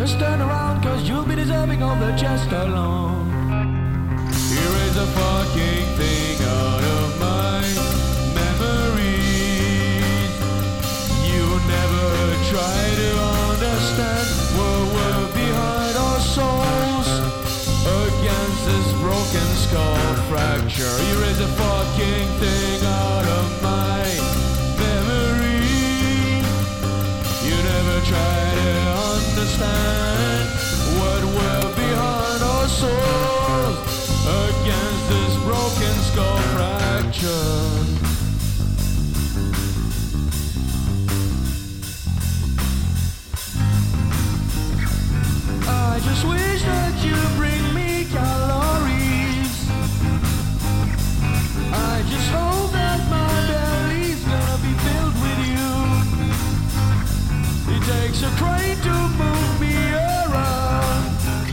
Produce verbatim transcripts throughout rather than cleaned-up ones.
Just turn around, cause you'll be deserving of the chest alone. Here is a fucking thing out of my memories. You never try to understand what we're behind our souls. Against this broken skull fracture, here is a fucking thing out of my memory. You never try to understand what we're behind our souls. Against this broken skull fracture. I just wish that you bring me calories. I just hope that my belly's gonna be filled with you. It takes a crane to move me around.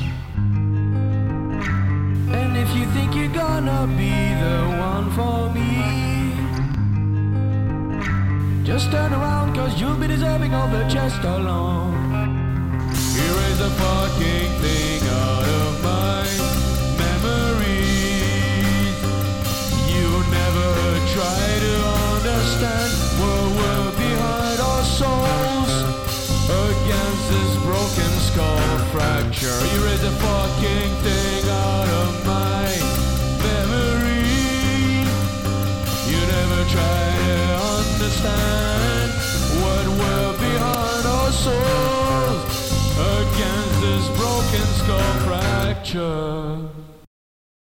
And if you think you're gonna be the one for me, just turn around, cause you'll be deserving of the chest alone. Here is a fucking thing out of my memories. You never try to understand what we're behind our souls. Against this broken skull fracture, here is a fucking thing out of my memory. You never try to understand what we're behind our souls. Against this broken skull fracture.